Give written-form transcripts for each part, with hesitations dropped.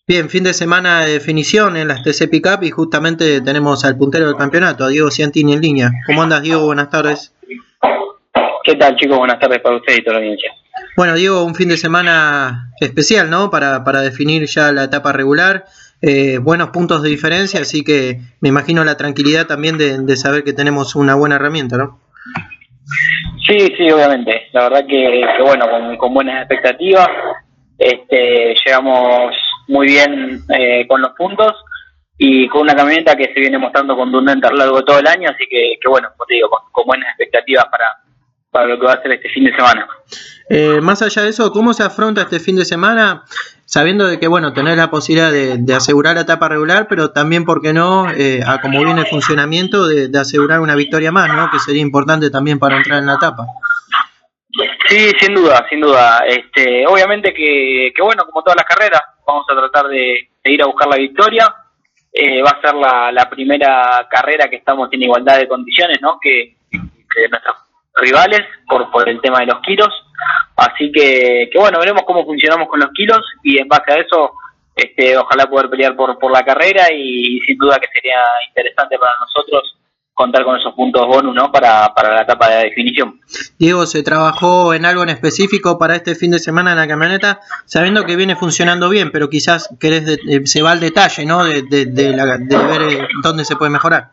Bien, fin de semana de definición en las TC Pickup y justamente tenemos al puntero del campeonato, a Diego Ciantini en línea. ¿Cómo andas, Diego? Buenas tardes. ¿Qué tal, chicos? Buenas tardes para usted y toda la audiencia. Bueno, Diego, un fin de semana especial, ¿no? Para definir ya la etapa regular. Buenos puntos de diferencia, así que me imagino la tranquilidad también de saber que tenemos una buena herramienta, ¿no? Sí, obviamente. La verdad que bueno, con buenas expectativas. Llegamos muy bien con los puntos y con una camioneta que se viene mostrando contundente a lo largo de todo el año, así que bueno, como te digo, con buenas expectativas para lo que va a ser este fin de semana. Más allá de eso, ¿cómo se afronta este fin de semana? Sabiendo de que, bueno, tenés la posibilidad de asegurar la etapa regular, pero también, ¿por qué no? A como viene el funcionamiento, de asegurar una victoria más, ¿no? Que sería importante también para entrar en la etapa. Sí, sin duda. Obviamente que bueno, como todas las carreras, vamos a tratar de ir a buscar la victoria. Va a ser la primera carrera que estamos en igualdad de condiciones, ¿no? Que nuestros rivales por el tema de los kilos. Así que bueno, veremos cómo funcionamos con los kilos y en base a eso, ojalá poder pelear por la carrera y sin duda que sería interesante para nosotros contar con esos puntos bonus, ¿no? Para la etapa de definición. Diego, ¿se trabajó en algo en específico para este fin de semana en la camioneta? Sabiendo que viene funcionando bien, pero quizás se va al detalle, ¿no? De ver dónde se puede mejorar.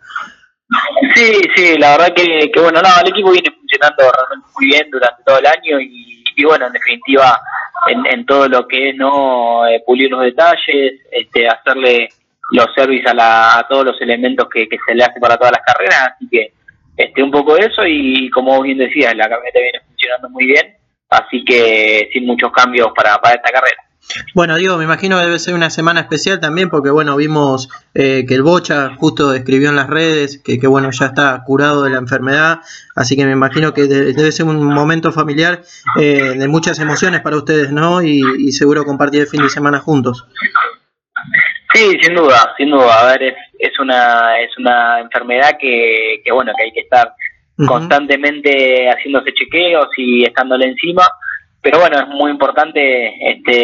Sí, la verdad que bueno, el equipo viene funcionando realmente muy bien durante todo el año y bueno, en definitiva, en todo lo que es, ¿no? Pulir los detalles, hacerle los service a todos los elementos que se le hace para todas las carreras, así que un poco de eso y como bien decías, la camioneta viene funcionando muy bien, así que sin muchos cambios para esta carrera. Bueno, Diego, me imagino que debe ser una semana especial también porque, bueno, vimos que el Bocha justo escribió en las redes que bueno, ya está curado de la enfermedad, así que me imagino que debe ser un momento familiar de muchas emociones para ustedes, ¿no? Y seguro compartir el fin de semana juntos. Sí, sin duda. A ver, es una enfermedad que bueno, que hay que estar constantemente haciéndose chequeos y estándole encima. Pero bueno, es muy importante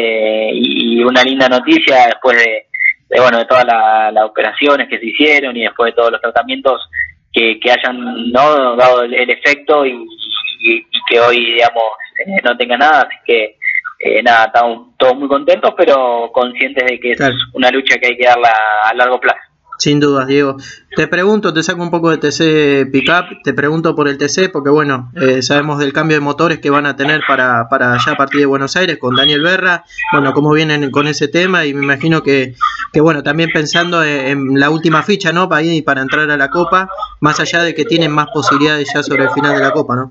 y una linda noticia después de todas las operaciones que se hicieron y después de todos los tratamientos que hayan, ¿no? Dado el efecto y que hoy, digamos, no tenga nada. Así que estamos todos muy contentos, pero conscientes de que Claro. Es una lucha que hay que darla a largo plazo. Sin dudas, Diego. Te saco un poco de TC Pickup, te pregunto por el TC, porque bueno, sabemos del cambio de motores que van a tener para allá a partir de Buenos Aires con Daniel Berra, bueno, cómo vienen con ese tema y me imagino que bueno, también pensando en la última ficha, ¿no? Para entrar a la Copa, más allá de que tienen más posibilidades ya sobre el final de la Copa, ¿no?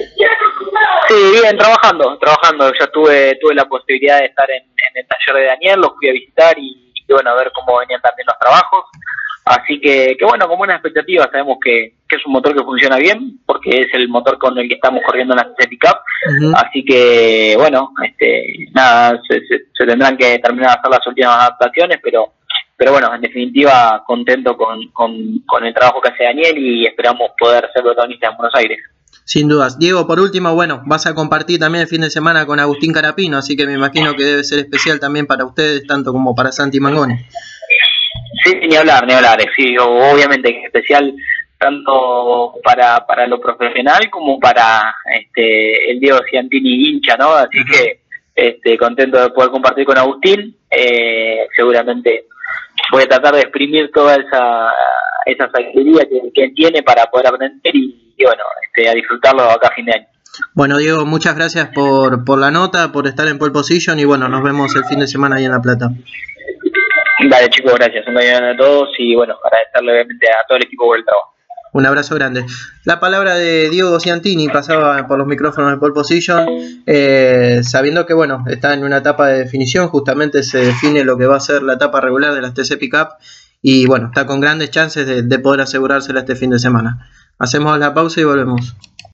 Sí, bien, trabajando. Ya tuve la posibilidad de estar en el taller de Daniel, los fui a visitar y bueno, a ver cómo venían también los trabajos. Así que bueno, con buenas expectativas, sabemos que es un motor que funciona bien, porque es el motor con el que estamos corriendo en la TC Pickup. Así que bueno, se tendrán que terminar de hacer las últimas adaptaciones, pero bueno, en definitiva, contento con el trabajo que hace Daniel y esperamos poder ser protagonistas en Buenos Aires. Sin dudas. Diego, por último, bueno, vas a compartir también el fin de semana con Agustín Carapino, así que me imagino que debe ser especial también para ustedes, tanto como para Santi Mangoni. Sí, ni hablar, sí, obviamente que es especial tanto para lo profesional como para el Diego Ciantini hincha, ¿no? Así que contento de poder compartir con Agustín. Seguramente voy a tratar de exprimir toda esa sabiduría que él tiene para poder aprender y bueno, a disfrutarlo acá a fin de año. Bueno, Diego, muchas gracias por la nota, por estar en pole position y bueno, nos vemos el fin de semana ahí en La Plata. Dale, chicos, gracias. Un saludo a todos y bueno, agradecerle obviamente a todo el equipo por el trabajo. Un abrazo grande. La palabra de Diego Ciantini pasaba por los micrófonos de pole position, sabiendo que bueno, está en una etapa de definición, justamente se define lo que va a ser la etapa regular de las TC Pickup y bueno, está con grandes chances de poder asegurársela este fin de semana. Hacemos la pausa y volvemos.